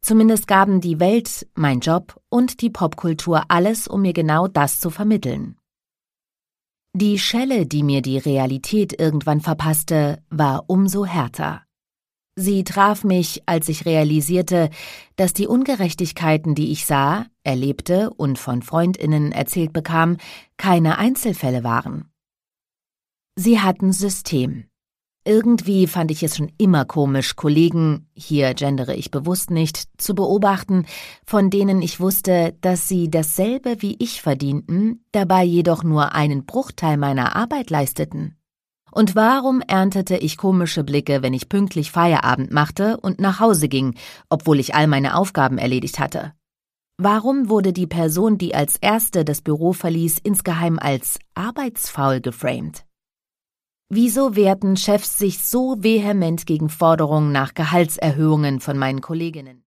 Zumindest gaben die Welt, mein Job und die Popkultur alles, um mir genau das zu vermitteln. Die Schelle, die mir die Realität irgendwann verpasste, war umso härter. Sie traf mich, als ich realisierte, dass die Ungerechtigkeiten, die ich sah, erlebte und von FreundInnen erzählt bekam, keine Einzelfälle waren. Sie hatten System. Irgendwie fand ich es schon immer komisch, Kollegen, hier gendere ich bewusst nicht, zu beobachten, von denen ich wusste, dass sie dasselbe wie ich verdienten, dabei jedoch nur einen Bruchteil meiner Arbeit leisteten. Und warum erntete ich komische Blicke, wenn ich pünktlich Feierabend machte und nach Hause ging, obwohl ich all meine Aufgaben erledigt hatte? Warum wurde die Person, die als erste das Büro verließ, insgeheim als arbeitsfaul geframed? Wieso wehrten Chefs sich so vehement gegen Forderungen nach Gehaltserhöhungen von meinen Kolleginnen?